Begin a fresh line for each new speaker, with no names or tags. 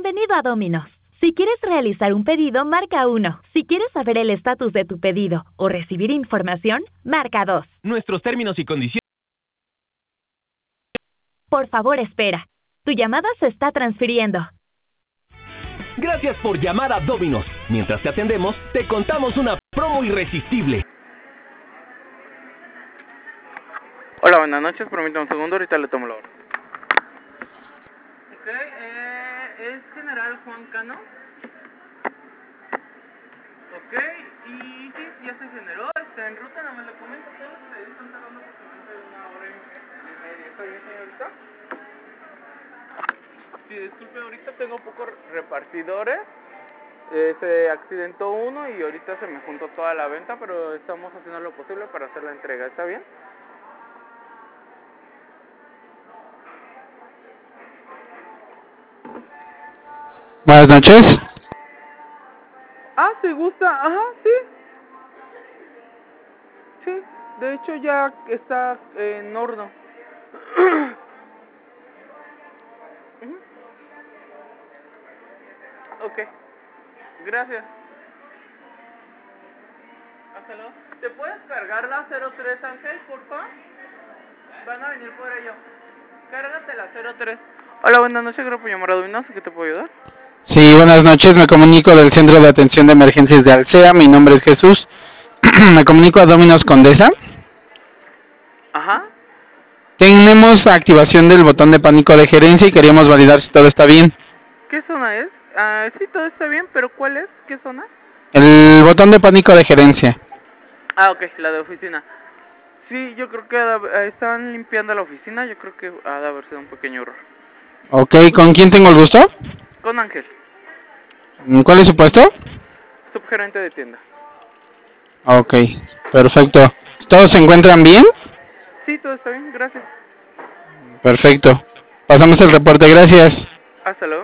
Bienvenido a Domino's. Si quieres realizar un pedido, marca 1. Si quieres saber el estatus de tu pedido o recibir información, marca 2.
Nuestros términos y condiciones.
Por favor, espera. Tu llamada se está transfiriendo.
Gracias por llamar a Domino's. Mientras te atendemos, te contamos una promo irresistible.
Hola, buenas noches. Permítame un segundo, ahorita le tomo la hora. Ok, es General Juan Cano. Ok, y sí, ya se generó, está en ruta, nada más le comento. Todos los pedidos están tardando aproximadamente 1 hora y media. ¿Está bien, señorita? Sí, disculpe, ahorita tengo pocos repartidores. Se accidentó uno y ahorita se me juntó toda la venta, pero estamos haciendo lo posible para hacer la entrega. ¿Está bien?
Buenas noches.
Si gusta, sí. Sí, de hecho ya está en horno. Ok, gracias. Hasta luego. ¿Te puedes cargar la 03, Ángel, porfa? Van a venir por ello. Cárgate la 03. Hola, buenas noches, Grupo Llamada Domino's, ¿qué te puedo ayudar?
Sí, buenas noches, me comunico del Centro de Atención de Emergencias de Alsea, mi nombre es Jesús. Me comunico a Domino's Condesa.
Ajá.
Tenemos activación del botón de pánico de gerencia y queríamos validar si todo está bien.
¿Qué zona es? Sí, todo está bien, pero ¿cuál es? ¿Qué zona?
El botón de pánico de gerencia.
Ok, la de oficina. Sí, yo creo que estaban limpiando la oficina, yo creo que ha de haber sido un pequeño error.
Ok, ¿con quién tengo el gusto?
Con Ángel,
¿Cuál es su puesto?
subgerente de tienda.
Ok, perfecto. ¿Todos se encuentran bien?
Sí, todo está bien, gracias.
Perfecto. Pasamos el reporte, gracias.
Hasta luego.